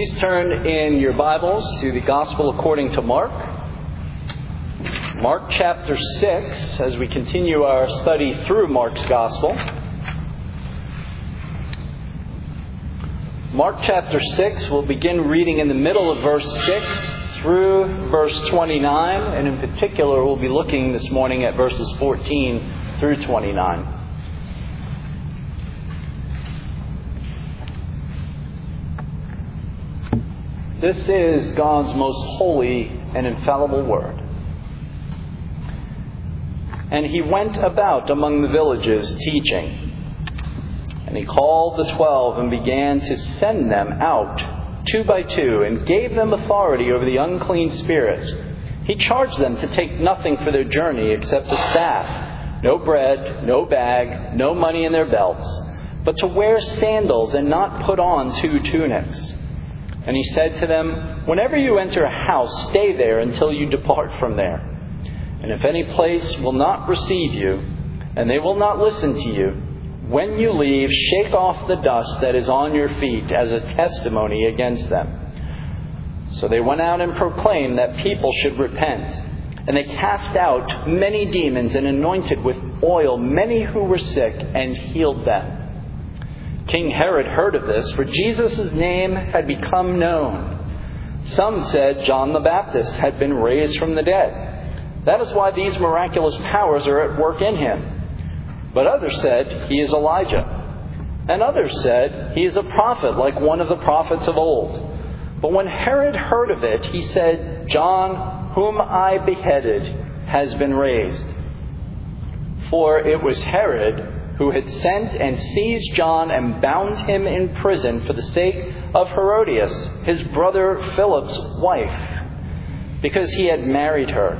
Please turn in your Bibles to the Gospel according to Mark. Mark chapter 6, as we continue our study through Mark's Gospel. Mark chapter 6, we'll begin reading in the middle of verse 6 through verse 29, and in particular we'll be looking this morning at verses 14 through 29. This is God's most holy and infallible word. And he went about among the villages teaching. And he called the 12 and began to send them out 2 by 2 and gave them authority over the unclean spirits. He charged them to take nothing for their journey except a staff, no bread, no bag, no money in their belts, but to wear sandals and not put on 2 tunics. And he said to them, "Whenever you enter a house, stay there until you depart from there. And if any place will not receive you, and they will not listen to you, when you leave, shake off the dust that is on your feet as a testimony against them." So they went out and proclaimed that people should repent. And they cast out many demons and anointed with oil many who were sick and healed them. King Herod heard of this, for Jesus' name had become known. Some said John the Baptist had been raised from the dead. That is why these miraculous powers are at work in him. But others said he is Elijah. And others said he is a prophet like one of the prophets of old. But when Herod heard of it, he said, "John, whom I beheaded, has been raised." For it was Herod who had sent and seized John and bound him in prison for the sake of Herodias, his brother Philip's wife, because he had married her.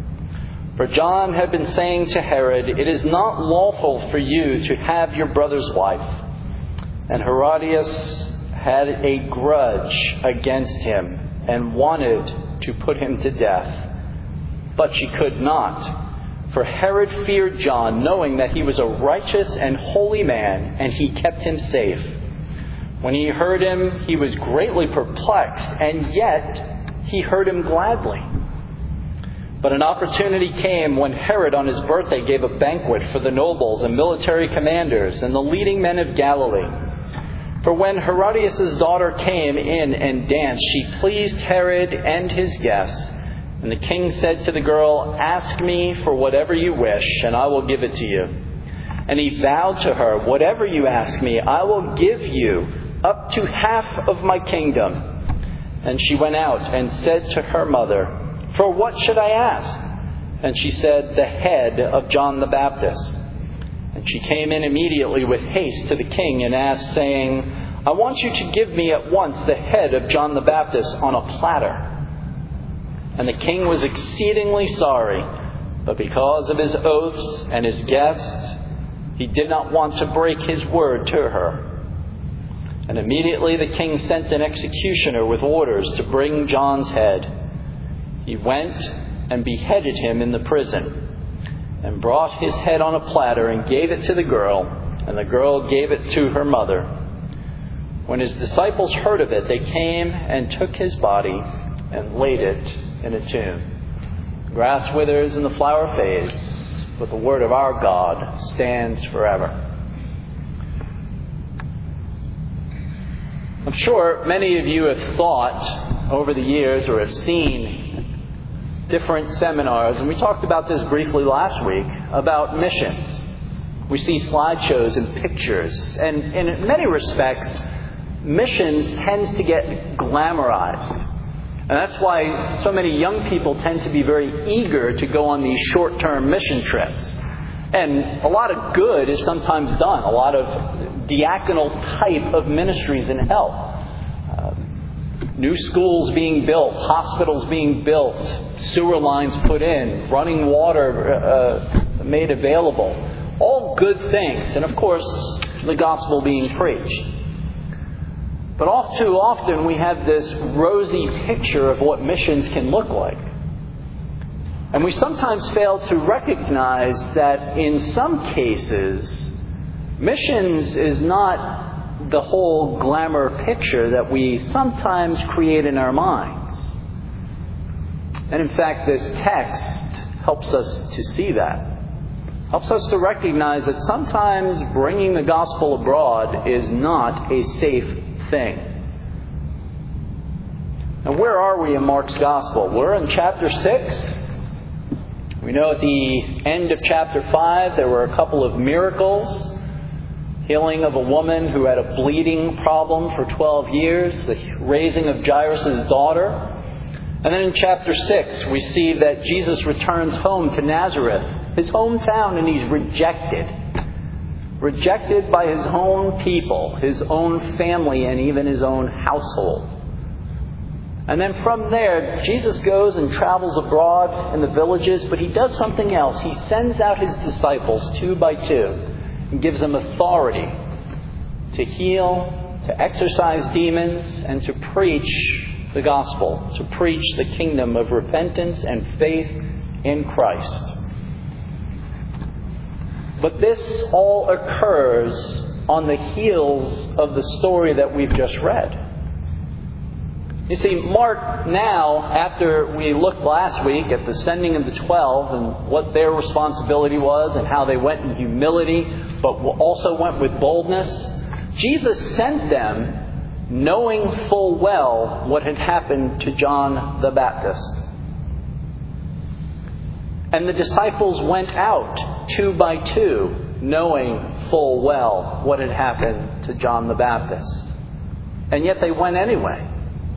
For John had been saying to Herod, "It is not lawful for you to have your brother's wife." And Herodias had a grudge against him and wanted to put him to death. But she could not. For Herod feared John, knowing that he was a righteous and holy man, and he kept him safe. When he heard him, he was greatly perplexed, and yet he heard him gladly. But an opportunity came when Herod on his birthday gave a banquet for the nobles and military commanders and the leading men of Galilee. For when Herodias' daughter came in and danced, she pleased Herod and his guests. And the king said to the girl, "Ask me for whatever you wish, and I will give it to you." And he vowed to her, "Whatever you ask me, I will give you up to half of my kingdom." And she went out and said to her mother, "For what should I ask?" And she said, "The head of John the Baptist." And she came in immediately with haste to the king and asked, saying, "I want you to give me at once the head of John the Baptist on a platter." And the king was exceedingly sorry, but because of his oaths and his guests, he did not want to break his word to her. And immediately the king sent an executioner with orders to bring John's head. He went and beheaded him in the prison, and brought his head on a platter and gave it to the girl, and the girl gave it to her mother. When his disciples heard of it, they came and took his body and laid it in a tomb. The grass withers and the flower fades, but the word of our God stands forever. I'm sure many of you have thought over the years or have seen different seminars, and we talked about this briefly last week, about missions. We see slideshows and pictures, and in many respects, missions tends to get glamorized. And that's why so many young people tend to be very eager to go on these short-term mission trips. And a lot of good is sometimes done. A lot of diaconal type of ministries in help. New schools being built, hospitals being built, sewer lines put in, running water made available. All good things. And of course, the gospel being preached. But all too often we have this rosy picture of what missions can look like. And we sometimes fail to recognize that in some cases, missions is not the whole glamour picture that we sometimes create in our minds. And in fact, this text helps us to see that. Helps us to recognize that sometimes bringing the gospel abroad is not a safe thing. And where are we in Mark's gospel? We're in chapter 6. We know at the end of chapter 5 there were a couple of miracles. Healing of a woman who had a bleeding problem for 12 years. The raising of Jairus' daughter. And then in chapter 6 we see that Jesus returns home to Nazareth, his hometown, and he's rejected. Rejected by his own people, his own family, and even his own household. And then from there, Jesus goes and travels abroad in the villages, but he does something else. He sends out his disciples 2 by 2 and gives them authority to heal, to exorcise demons, and to preach the gospel, to preach the kingdom of repentance and faith in Christ. But this all occurs on the heels of the story that we've just read. You see, Mark now, after we looked last week at the sending of the 12 and what their responsibility was and how they went in humility, but also went with boldness, Jesus sent them knowing full well what had happened to John the Baptist. And the disciples went out 2 by 2, knowing full well what had happened to John the Baptist. And yet they went anyway.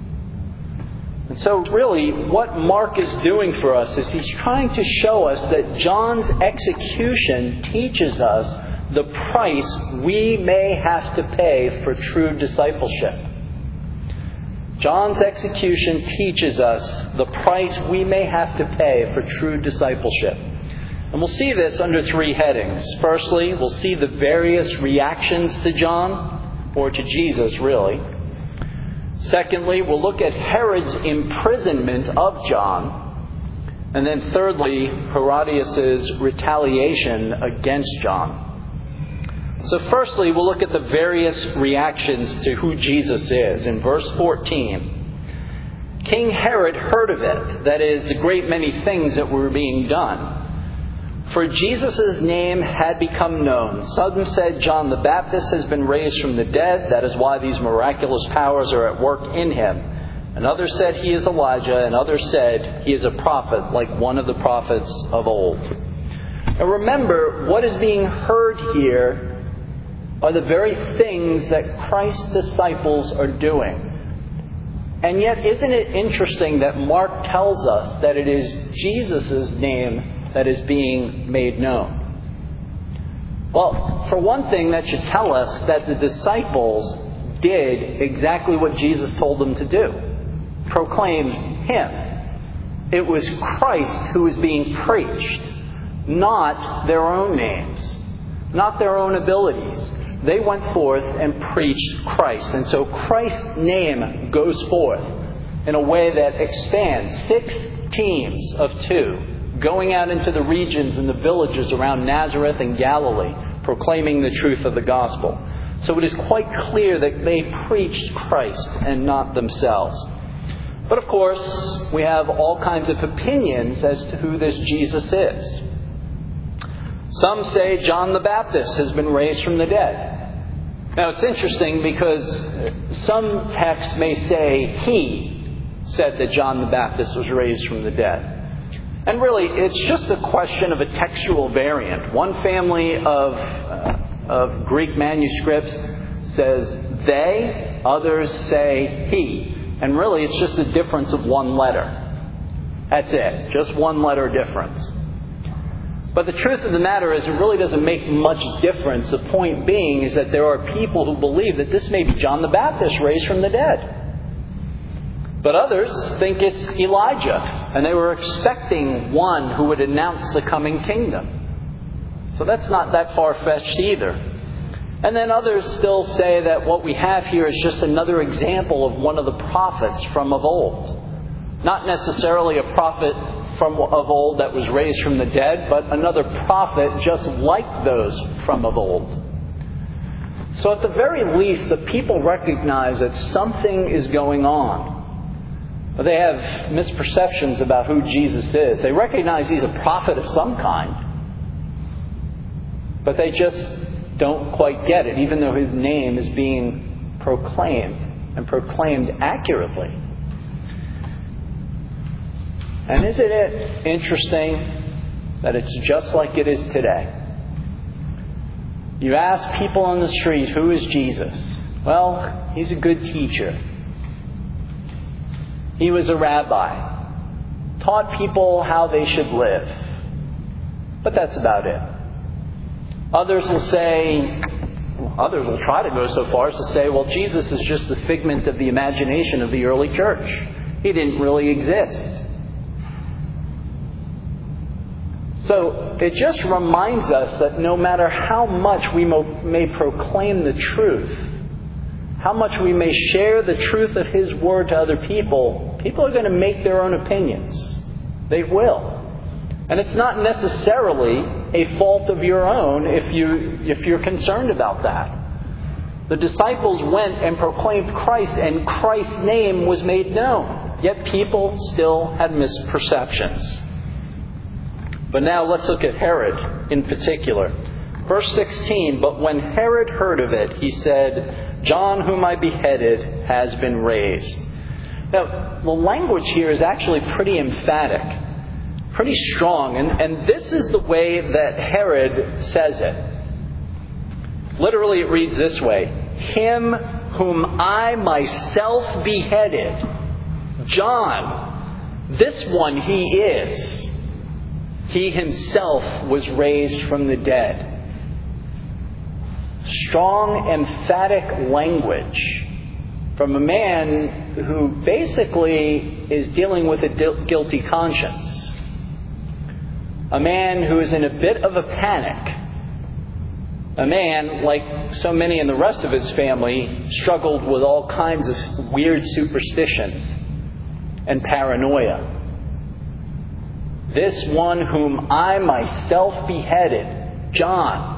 And so really, what Mark is doing for us is he's trying to show us that John's execution teaches us the price we may have to pay for true discipleship. John's execution teaches us the price we may have to pay for true discipleship. And we'll see this under 3 headings. Firstly, we'll see the various reactions to John, or to Jesus, really. Secondly, we'll look at Herod's imprisonment of John. And then thirdly, Herodias' retaliation against John. So firstly, we'll look at the various reactions to who Jesus is. In verse 14, King Herod heard of it, that is, the great many things that were being done. For Jesus' name had become known. Some said John the Baptist has been raised from the dead. That is why these miraculous powers are at work in him. And others said he is Elijah. And others said he is a prophet, like one of the prophets of old. And remember, what is being heard here are the very things that Christ's disciples are doing. And yet, isn't it interesting that Mark tells us that it is Jesus' name that is being made known? Well, for one thing, that should tell us that the disciples did exactly what Jesus told them to do. Proclaimed Him. It was Christ who was being preached, not their own names, not their own abilities. They went forth and preached Christ. And so Christ's name goes forth in a way that expands. 6 teams of 2 going out into the regions and the villages around Nazareth and Galilee, proclaiming the truth of the gospel. So it is quite clear that they preached Christ and not themselves. But of course, we have all kinds of opinions as to who this Jesus is. Some say John the Baptist has been raised from the dead. Now it's interesting because some texts may say he said that John the Baptist was raised from the dead. And really, it's just a question of a textual variant. One family of Greek manuscripts says they, others say he. And really, it's just a difference of 1 letter. That's it. Just 1 letter difference. But the truth of the matter is, it really doesn't make much difference. The point being is that there are people who believe that this may be John the Baptist raised from the dead. But others think it's Elijah, and they were expecting one who would announce the coming kingdom. So that's not that far-fetched either. And then others still say that what we have here is just another example of one of the prophets from of old. Not necessarily a prophet from of old that was raised from the dead, but another prophet just like those from of old. So at the very least, the people recognize that something is going on. But they have misperceptions about who Jesus is. They recognize he's a prophet of some kind. But they just don't quite get it, even though his name is being proclaimed, and proclaimed accurately. And isn't it interesting that it's just like it is today? You ask people on the street, who is Jesus? Well, he's a good teacher. He was a rabbi. Taught people how they should live. But that's about it. Others will try to go so far as to say, well, Jesus is just the figment of the imagination of the early church. He didn't really exist. So it just reminds us that no matter how much we may proclaim the truth, how much we may share the truth of His Word to other people, people are going to make their own opinions. They will. And it's not necessarily a fault of your own if you're concerned about that. The disciples went and proclaimed Christ, and Christ's name was made known. Yet people still had misperceptions. But now let's look at Herod in particular. Verse 16, but when Herod heard of it, he said, John, whom I beheaded, has been raised. Now, the language here is actually pretty emphatic, pretty strong. And this is the way that Herod says it. Literally, it reads this way. Him whom I myself beheaded, John, this one he is. He himself was raised from the dead. Strong, emphatic language from a man who basically is dealing with a guilty conscience. A man who is in a bit of a panic. A man, like so many in the rest of his family, struggled with all kinds of weird superstitions and paranoia. This one whom I myself beheaded, John,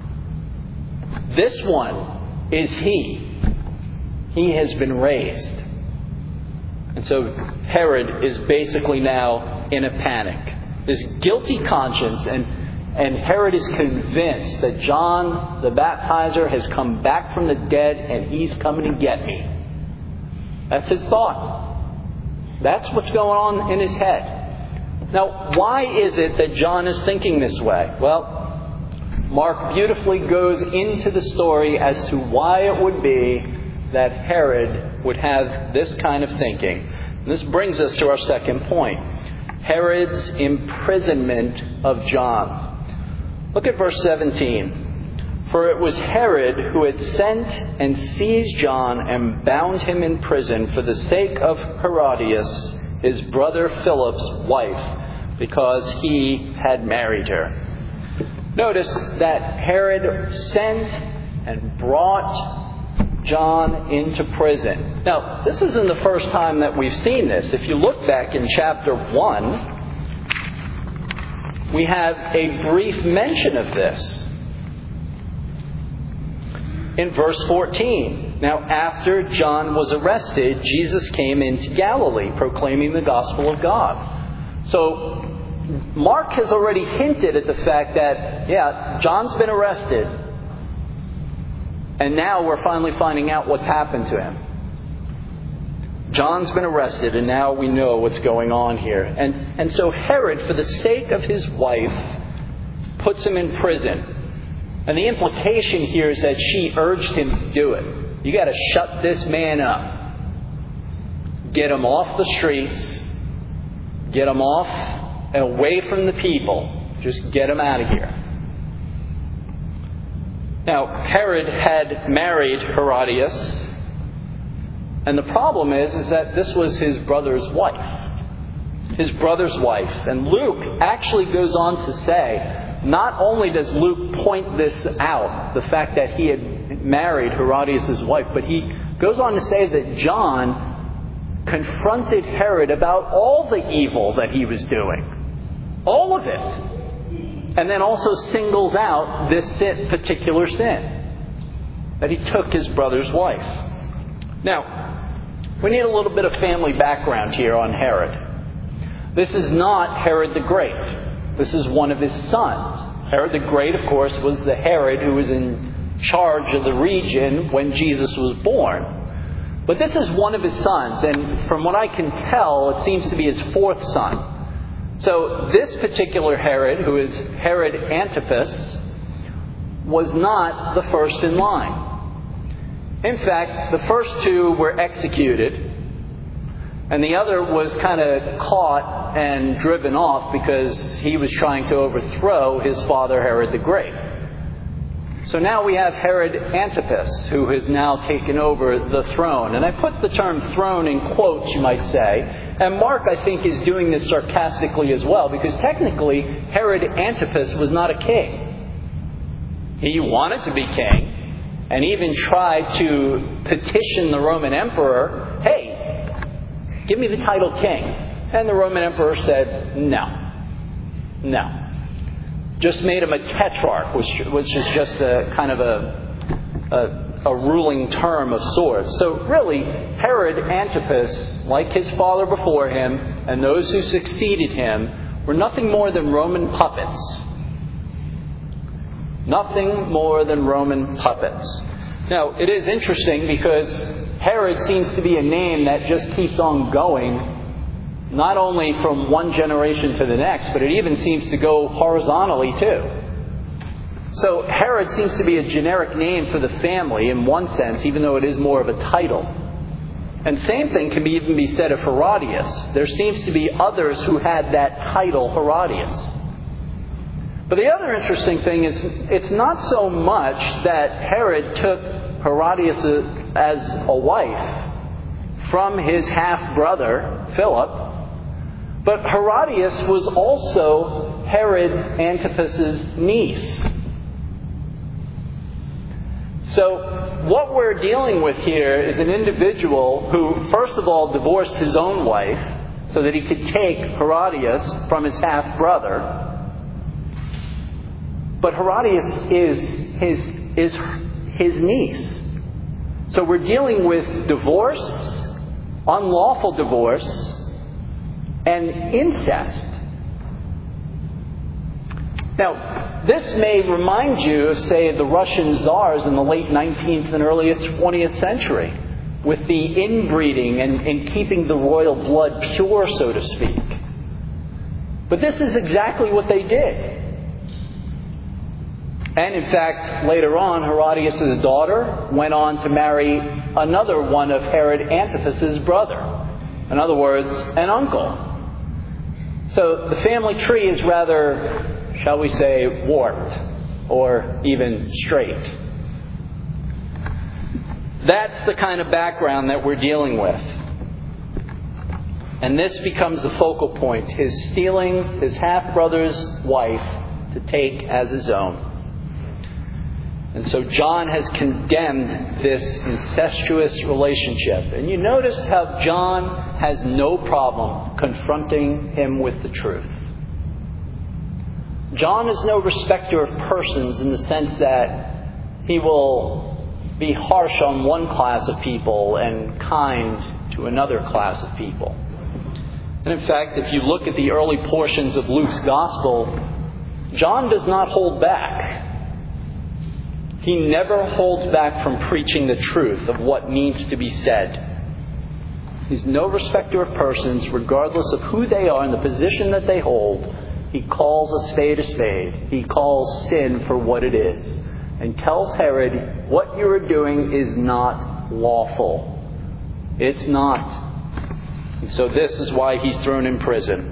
this one is he. He has been raised. And so Herod is basically now in a panic. This guilty conscience, and Herod is convinced that John the Baptizer has come back from the dead and he's coming to get me. That's his thought. That's what's going on in his head. Now, why is it that John is thinking this way? Well, Mark beautifully goes into the story as to why it would be that Herod would have this kind of thinking. And this brings us to our second point. Herod's imprisonment of John. Look at verse 17. For it was Herod who had sent and seized John and bound him in prison for the sake of Herodias, his brother Philip's wife, because he had married her. Notice that Herod sent and brought John into prison. Now, this isn't the first time that we've seen this. If you look back in chapter 1, we have a brief mention of this. In verse 14, now after John was arrested, Jesus came into Galilee, proclaiming the gospel of God. So, Mark has already hinted at the fact that, John's been arrested. And now we're finally finding out what's happened to him. John's been arrested, and now we know what's going on here. And so Herod, for the sake of his wife, puts him in prison. And the implication here is that she urged him to do it. You got to shut this man up. Get him off the streets. Get him off and away from the people. Just get him out of here. Now, Herod had married Herodias. And the problem is that this was his brother's wife. His brother's wife. And Luke actually goes on to say, not only does Luke point this out, the fact that he had married Herodias' wife, but he goes on to say that John confronted Herod about all the evil that he was doing. All of it. And then also singles out this particular sin. that he took his brother's wife. Now, we need a little bit of family background here on Herod. This is not Herod the Great. This is one of his sons. Herod the Great, of course, was the Herod who was in charge of the region when Jesus was born. But this is one of his sons, and from what I can tell, it seems to be his fourth son. So this particular Herod, who is Herod Antipas, was not the first in line. In fact, the first two were executed, and the other was kind of caught and driven off because he was trying to overthrow his father Herod the Great. So now we have Herod Antipas, who has now taken over the throne. And I put the term throne in quotes, you might say. And Mark, I think, is doing this sarcastically as well, because technically Herod Antipas was not a king. He wanted to be king, and even tried to petition the Roman emperor, hey, give me the title king. And the Roman emperor said, no. Just made him a tetrarch, which is just a kind of a ruling term of sorts. So really, Herod Antipas, like his father before him, and those who succeeded him, were nothing more than Roman puppets. Nothing more than Roman puppets. Now, it is interesting because Herod seems to be a name that just keeps on going, not only from one generation to the next, but it even seems to go horizontally too. So Herod seems to be a generic name for the family in one sense, even though it is more of a title. And same thing can even be said of Herodias. There seems to be others who had that title, Herodias. But the other interesting thing is, it's not so much that Herod took Herodias as a wife from his half-brother, Philip, but Herodias was also Herod Antipas's niece. So what we're dealing with here is an individual who, first of all, divorced his own wife so that he could take Herodias from his half-brother. But Herodias is his niece. So we're dealing with divorce, unlawful divorce, and incest. Now, this may remind you of, say, the Russian czars in the late 19th and early 20th century, with the inbreeding and keeping the royal blood pure, so to speak. But this is exactly what they did. And in fact, later on, Herodias' daughter went on to marry another one of Herod Antipas's brother. In other words, an uncle. So the family tree is rather, shall we say, warped or even straight. That's the kind of background that we're dealing with. And this becomes the focal point, his stealing his half-brother's wife to take as his own. And so John has condemned this incestuous relationship. And you notice how John has no problem confronting him with the truth. John is no respecter of persons in the sense that he will be harsh on one class of people and kind to another class of people. And in fact, if you look at the early portions of Luke's Gospel, John does not hold back. He never holds back from preaching the truth of what needs to be said. He's no respecter of persons, regardless of who they are and the position that they hold. He calls a spade a spade. He calls sin for what it is. And tells Herod, what you are doing is not lawful. It's not. And so this is why he's thrown in prison.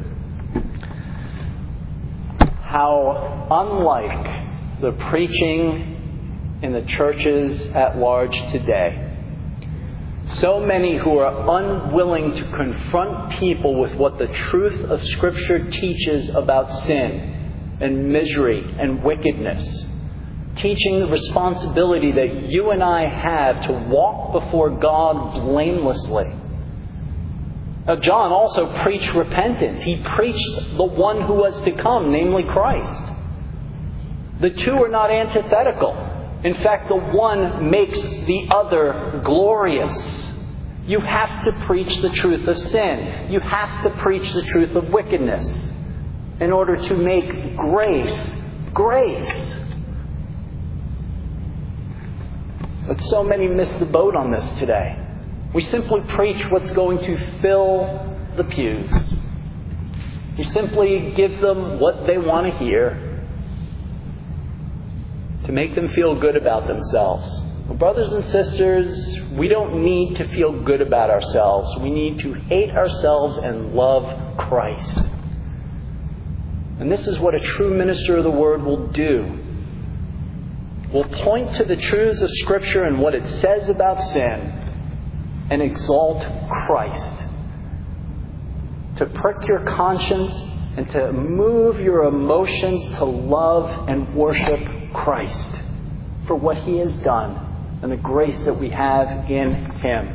How unlike the preaching in the churches at large today. So many who are unwilling to confront people with what the truth of Scripture teaches about sin and misery and wickedness. Teaching the responsibility that you and I have to walk before God blamelessly. Now, John also preached repentance. He preached the one who was to come, namely Christ. The two are not antithetical. In fact, the one makes the other glorious. You have to preach the truth of sin. You have to preach the truth of wickedness in order to make grace, grace. But so many miss the boat on this today. We simply preach what's going to fill the pews. We simply give them what they want to hear to make them feel good about themselves. Well, brothers and sisters, we don't need to feel good about ourselves. We need to hate ourselves and love Christ. And this is what a true minister of the Word will do. Will point to the truths of Scripture and what it says about sin and exalt Christ. To prick your conscience and to move your emotions to love and worship Christ for what He has done and the grace that we have in Him.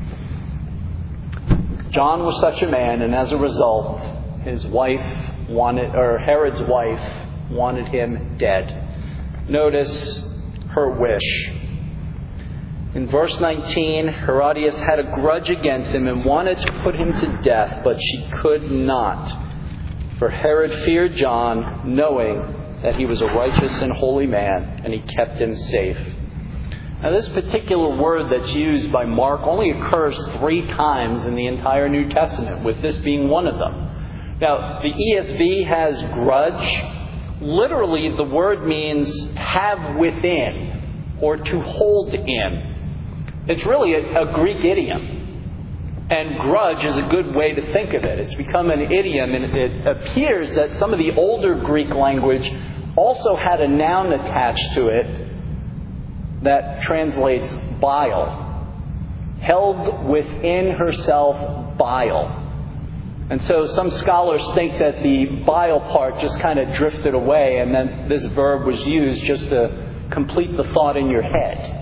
John was such a man, and as a result, Herod's wife wanted him dead. Notice her wish. In verse 19, Herodias had a grudge against him and wanted to put him to death, but she could not. For Herod feared John, knowing that he was a righteous and holy man, and he kept him safe. Now, this particular word that's used by Mark only occurs 3 times in the entire New Testament, with this being one of them. Now, the ESV has grudge. Literally, the word means have within or to hold in. It's really a Greek idiom. And grudge is a good way to think of it. It's become an idiom, and it appears that some of the older Greek language also had a noun attached to it that translates bile. Held within herself bile. And so some scholars think that the bile part just kind of drifted away, and then this verb was used just to complete the thought in your head.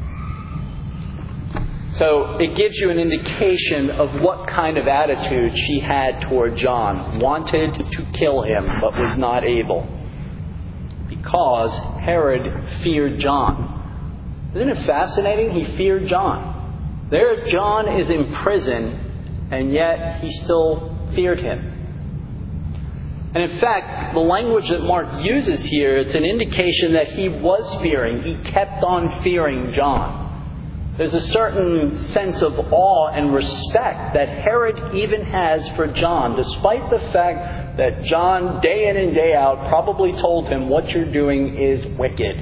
So it gives you an indication of what kind of attitude she had toward John. Wanted to kill him, but was not able. Because Herod feared John. Isn't it fascinating? He feared John. There John is in prison, and yet he still feared him. And in fact, the language that Mark uses here, it's an indication that he was fearing. He kept on fearing John. There's a certain sense of awe and respect that Herod even has for John, despite the fact that John, day in and day out, probably told him, what you're doing is wicked.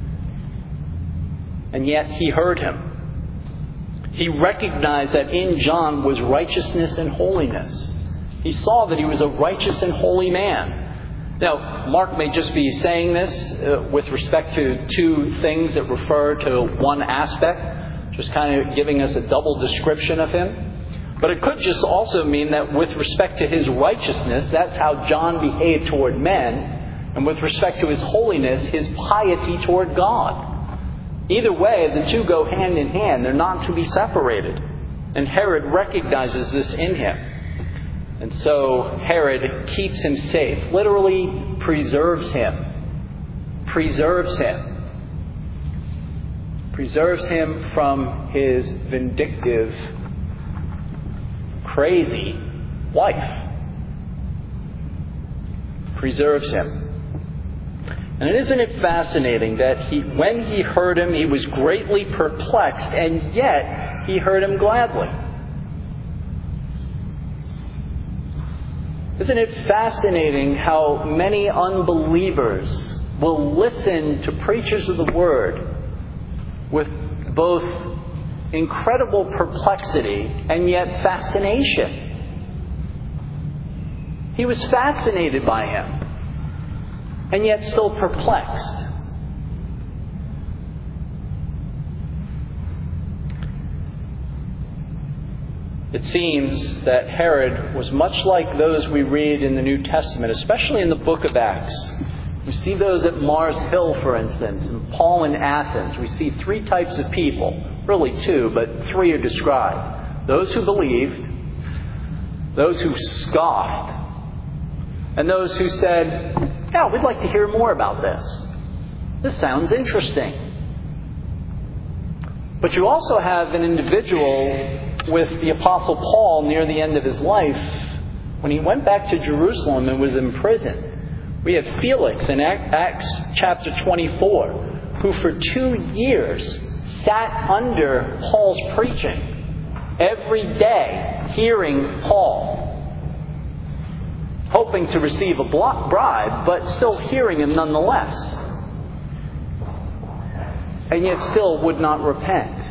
And yet he heard him. He recognized that in John was righteousness and holiness. He saw that he was a righteous and holy man. Now, Mark may just be saying this with respect to 2 things that refer to one aspect, just kind of giving us a double description of him. But it could just also mean that with respect to his righteousness, that's how John behaved toward men. And with respect to his holiness, his piety toward God. Either way, the 2 go hand in hand. They're not to be separated. And Herod recognizes this in him. And so Herod keeps him safe. Literally preserves him. Preserves him. Preserves him from his vindictive, crazy wife. Preserves him. And isn't it fascinating that when he heard him, he was greatly perplexed, and yet he heard him gladly. Isn't it fascinating how many unbelievers will listen to preachers of the Word with both incredible perplexity and yet fascination? He was fascinated by him, and yet still perplexed. It seems that Herod was much like those we read in the New Testament, especially in the book of Acts. We see those at Mars Hill, for instance, and Paul in Athens. We see 3 types of people, really 2, but 3 are described. Those who believed, those who scoffed, and those who said, yeah, we'd like to hear more about this. This sounds interesting. But you also have an individual with the Apostle Paul near the end of his life, when he went back to Jerusalem and was imprisoned. We have Felix in Acts chapter 24, who for 2 years sat under Paul's preaching, every day hearing Paul, hoping to receive a bribe, but still hearing him nonetheless. And yet still would not repent.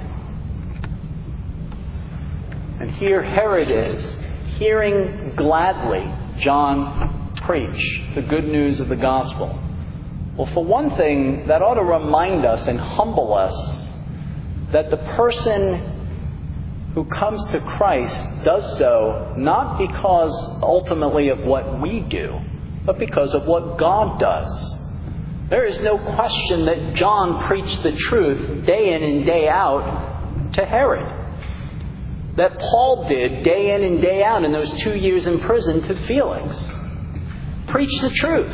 And here Herod is, hearing gladly John preach the good news of the gospel. Well, for one thing, that ought to remind us and humble us that the person who comes to Christ does so not because ultimately of what we do, but because of what God does. There is no question that John preached the truth day in and day out to Herod. That Paul did day in and day out in those 2 years in prison to Felix. Preach the truth.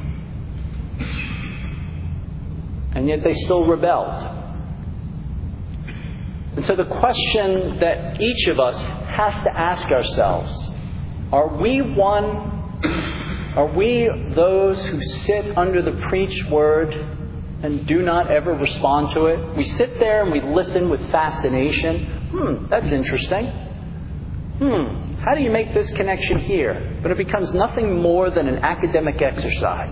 And yet they still rebelled. And so the question that each of us has to ask ourselves, are we those who sit under the preached word and do not ever respond to it? We sit there and we listen with fascination. That's interesting. How do you make this connection here? But it becomes nothing more than an academic exercise.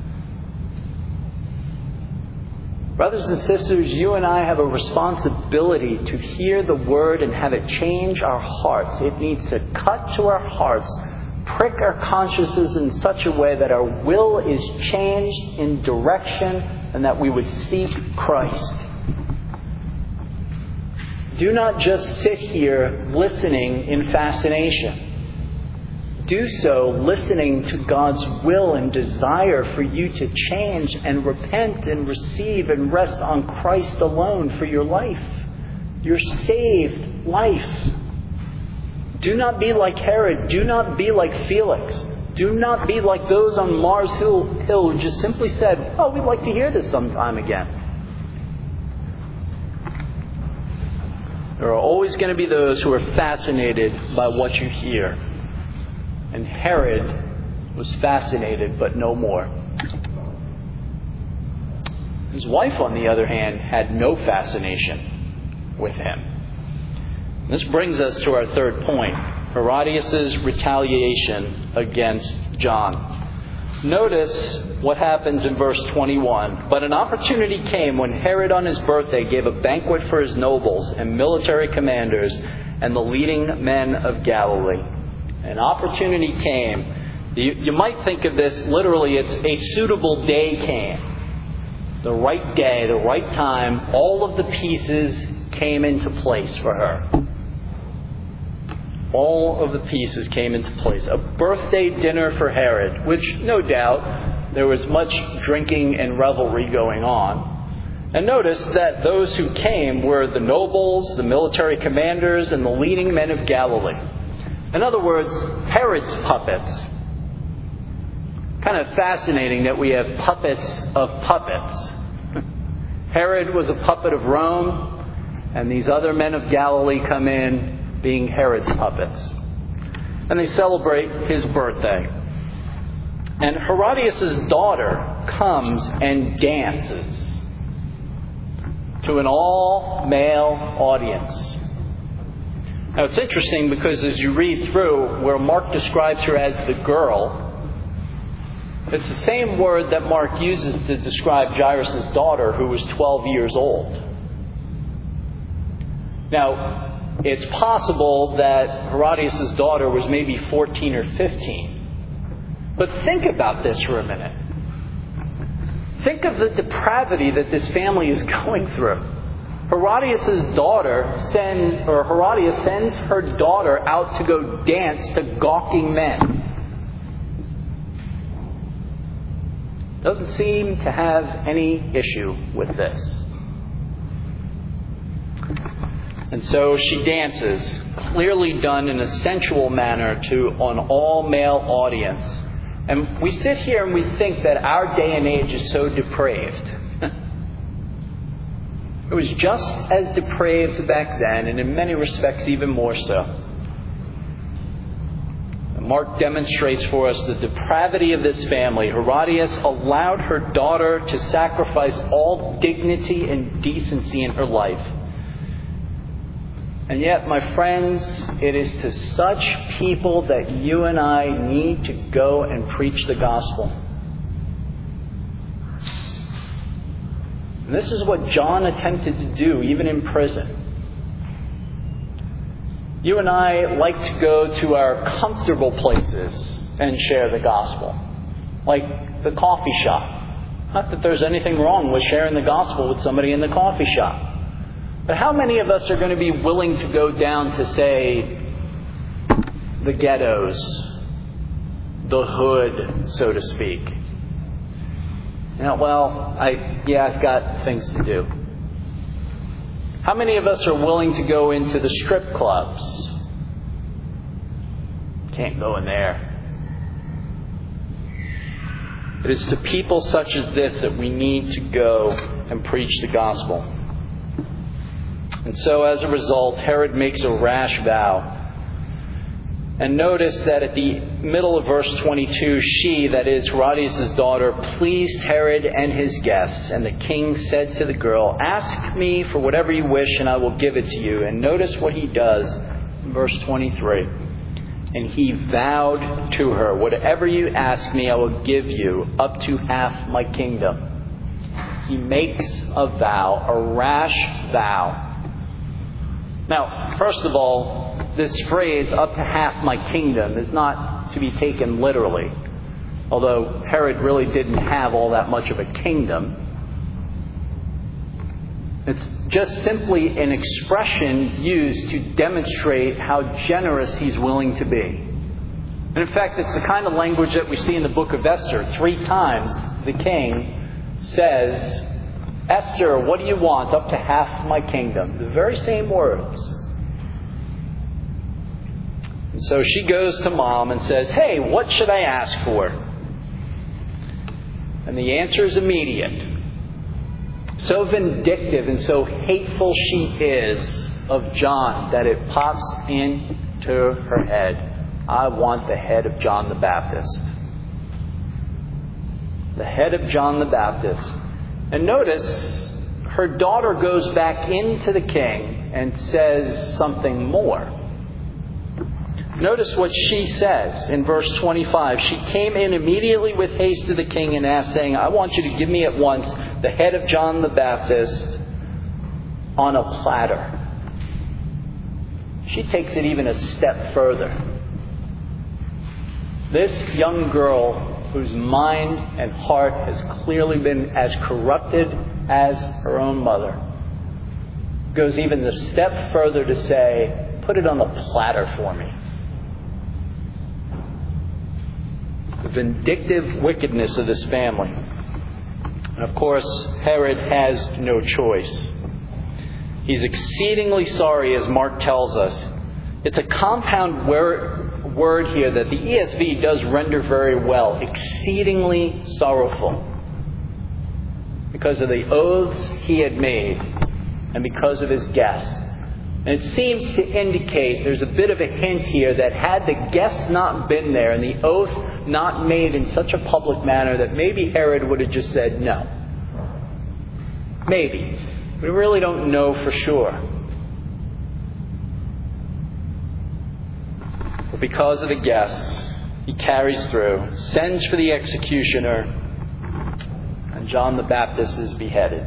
Brothers and sisters, you and I have a responsibility to hear the Word and have it change our hearts. It needs to cut to our hearts, prick our consciences in such a way that our will is changed in direction and that we would seek Christ. Do not just sit here listening in fascination. Do so listening to God's will and desire for you to change and repent and receive and rest on Christ alone for your life, your saved life. Do not be like Herod. Do not be like Felix. Do not be like those on Mars Hill who just simply said, "Oh, we'd like to hear this sometime again." There are always going to be those who are fascinated by what you hear. And Herod was fascinated, but no more. His wife, on the other hand, had no fascination with him. This brings us to our third point, Herodias' retaliation against John. Notice what happens in verse 21. But an opportunity came when Herod on his birthday gave a banquet for his nobles and military commanders and the leading men of Galilee. An opportunity came. You might think of this literally, it's a suitable day came. The right day, the right time, all of the pieces came into place for her. All of the pieces came into place. A birthday dinner for Herod, which no doubt there was much drinking and revelry going on. And notice that those who came were the nobles, the military commanders, and the leading men of Galilee. In other words, Herod's puppets. Kind of fascinating that we have puppets of puppets. Herod was a puppet of Rome, and these other men of Galilee come in being Herod's puppets. And they celebrate his birthday. And Herodias' daughter comes and dances to an all-male audience. Now it's interesting because as you read through where Mark describes her as the girl, it's the same word that Mark uses to describe Jairus' daughter, who was 12 years old. Now, it's possible that Herodias' daughter was maybe 14 or 15. But think about this for a minute. Think of the depravity that this family is going through. Herodias' daughter Herodias sends her daughter out to go dance to gawking men. Doesn't seem to have any issue with this. And so she dances, clearly done in a sensual manner to an all-male audience. And we sit here and we think that our day and age is so depraved. It was just as depraved back then, and in many respects even more so. Mark demonstrates for us the depravity of this family. Herodias allowed her daughter to sacrifice all dignity and decency in her life. And yet, my friends, it is to such people that you and I need to go and preach the gospel. And this is what John attempted to do, even in prison. You and I like to go to our comfortable places and share the gospel. Like the coffee shop. Not that there's anything wrong with sharing the gospel with somebody in the coffee shop. But how many of us are going to be willing to go down to, say, the ghettos, the hood, so to speak? I've got things to do. How many of us are willing to go into the strip clubs? Can't go in there. It is to people such as this that we need to go and preach the gospel. And so as a result, Herod makes a rash vow. And notice that at the middle of verse 22, she, that is Herodias' daughter, pleased Herod and his guests. And the king said to the girl, ask me for whatever you wish and I will give it to you. And notice what he does in verse 23. And he vowed to her, whatever you ask me, I will give you up to half my kingdom. He makes a vow, a rash vow. Now, first of all, this phrase, up to half my kingdom, is not to be taken literally. Although Herod really didn't have all that much of a kingdom. It's just simply an expression used to demonstrate how generous he's willing to be. And in fact, it's the kind of language that we see in the book of Esther. 3 times the king says, Esther, what do you want? Up to half my kingdom. The very same words. And so she goes to mom and says, hey, what should I ask for? And the answer is immediate. So vindictive and so hateful she is of John that it pops into her head. I want the head of John the Baptist. The head of John the Baptist. And notice, her daughter goes back into the king and says something more. Notice what she says in verse 25. She came in immediately with haste to the king and asked, saying, I want you to give me at once the head of John the Baptist on a platter. She takes it even a step further. This young girl, whose mind and heart has clearly been as corrupted as her own mother, goes even the step further to say, put it on a platter for me. The vindictive wickedness of this family. And of course, Herod has no choice. He's exceedingly sorry, as Mark tells us. It's a compound word here that the ESV does render very well. Exceedingly sorrowful. Because of the oaths he had made and because of his guests. And it seems to indicate, there's a bit of a hint here, that had the guests not been there and the oath not made in such a public manner, that maybe Herod would have just said no. Maybe. We really don't know for sure. But because of the guests, he carries through, sends for the executioner, and John the Baptist is beheaded.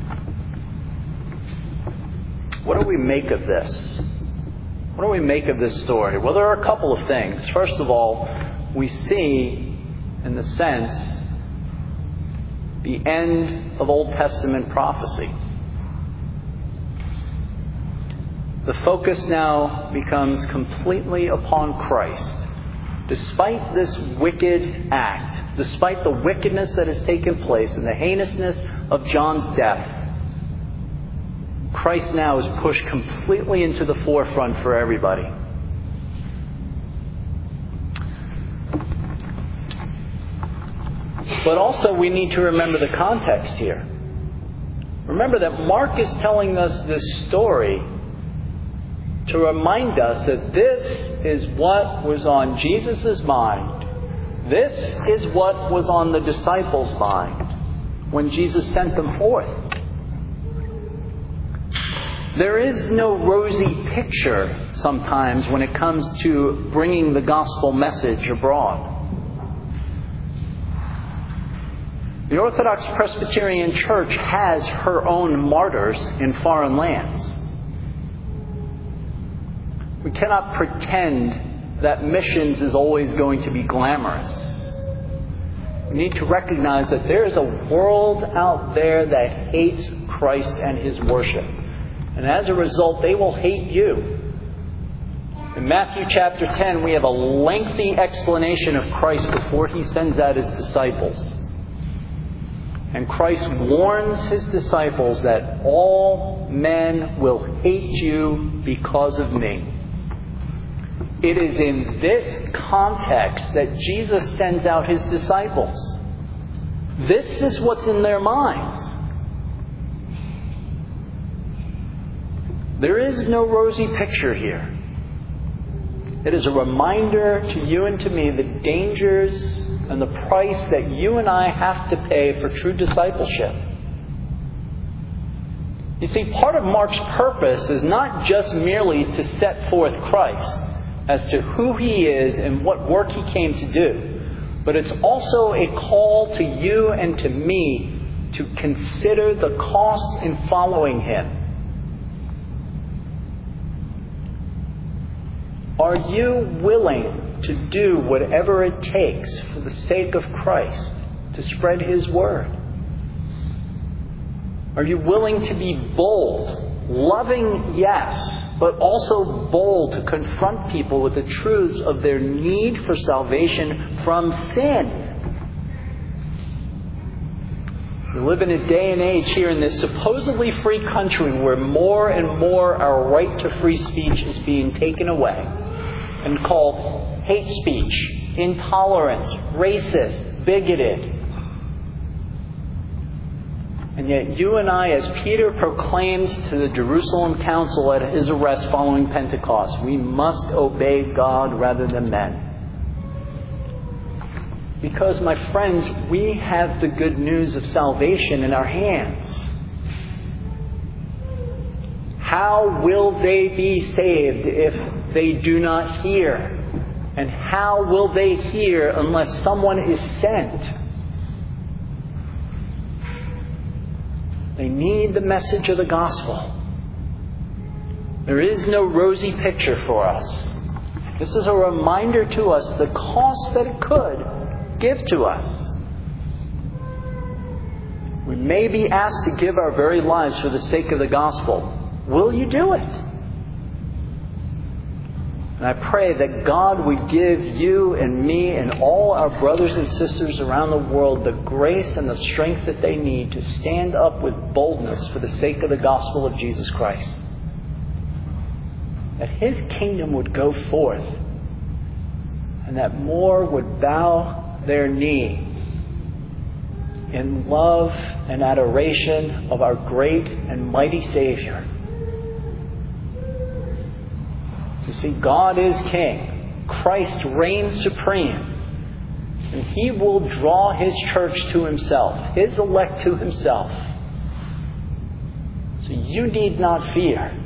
What do we make of this? What do we make of this story? Well, there are a couple of things. First of all, we see, in the sense, the end of Old Testament prophecy. The focus now becomes completely upon Christ. Despite this wicked act, despite the wickedness that has taken place and the heinousness of John's death, Christ now is pushed completely into the forefront for everybody. But also we need to remember the context here. Remember that Mark is telling us this story to remind us that this is what was on Jesus' mind. This is what was on the disciples' mind when Jesus sent them forth. There is no rosy picture sometimes when it comes to bringing the gospel message abroad. The Orthodox Presbyterian Church has her own martyrs in foreign lands. We cannot pretend that missions is always going to be glamorous. We need to recognize that there is a world out there that hates Christ and His worship. And as a result, they will hate you. In Matthew chapter 10, we have a lengthy explanation of Christ before He sends out His disciples. And Christ warns His disciples that all men will hate you because of me. It is in this context that Jesus sends out His disciples. This is what's in their minds. There is no rosy picture here. It is a reminder to you and to me the dangers and the price that you and I have to pay for true discipleship. You see, part of Mark's purpose is not just merely to set forth Christ as to who He is and what work He came to do, but it's also a call to you and to me to consider the cost in following Him. Are you willing to do whatever it takes for the sake of Christ to spread His word? Are you willing to be bold, loving, yes, but also bold to confront people with the truths of their need for salvation from sin? We live in a day and age here in this supposedly free country where more and more our right to free speech is being taken away and called hate speech, intolerance, racist, bigoted. And yet you and I, as Peter proclaims to the Jerusalem council at his arrest following Pentecost, we must obey God rather than men. Because, my friends, we have the good news of salvation in our hands. How will they be saved if they do not hear? And how will they hear unless someone is sent? They need the message of the gospel. There is no rosy picture for us. This is a reminder to us the cost that it could give to us. We may be asked to give our very lives for the sake of the gospel. Will you do it? And I pray that God would give you and me and all our brothers and sisters around the world the grace and the strength that they need to stand up with boldness for the sake of the gospel of Jesus Christ. That His kingdom would go forth and that more would bow their knee in love and adoration of our great and mighty Savior. You see, God is King. Christ reigns supreme. And He will draw His church to Himself, His elect to Himself. So you need not fear.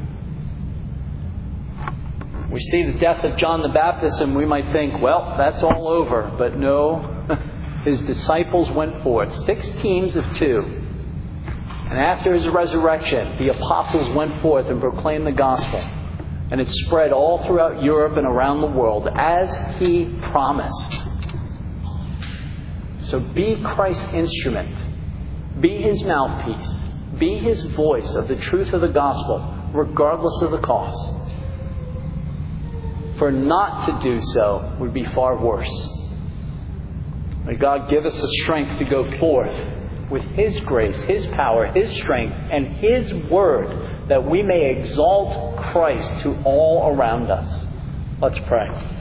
We see the death of John the Baptist and we might think, well, that's all over. But no, his disciples went forth, 6 teams of 2. And after his resurrection, the apostles went forth and proclaimed the gospel. And it spread all throughout Europe and around the world as He promised. So be Christ's instrument. Be His mouthpiece. Be His voice of the truth of the gospel, regardless of the cost. For not to do so would be far worse. May God give us the strength to go forth with His grace, His power, His strength, and His word, that we may exalt Christ to all around us. Let's pray.